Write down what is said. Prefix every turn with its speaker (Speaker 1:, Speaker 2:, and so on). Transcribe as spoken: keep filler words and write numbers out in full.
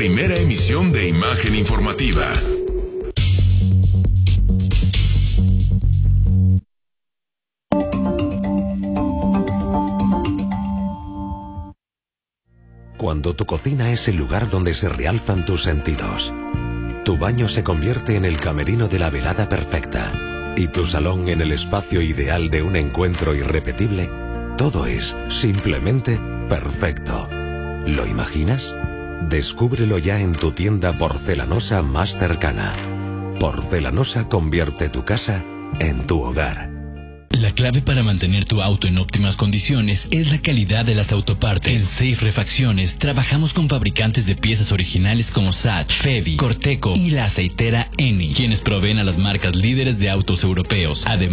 Speaker 1: primera emisión de Imagen Informativa.
Speaker 2: Cuando tu cocina es el lugar donde se realzan tus sentidos, tu baño se convierte en el camerino de la velada perfecta y tu salón en el espacio ideal de un encuentro irrepetible, todo es simplemente perfecto. ¿Lo imaginas? Descúbrelo ya en tu tienda porcelanosa más cercana. Porcelanosa convierte tu casa en tu hogar.
Speaker 3: La clave para mantener tu auto en óptimas condiciones es la calidad de las autopartes. En Safe Refacciones trabajamos con fabricantes de piezas originales como S A T, Fevi, Corteco y la aceitera Eni, quienes proveen a las marcas líderes de autos europeos. Además,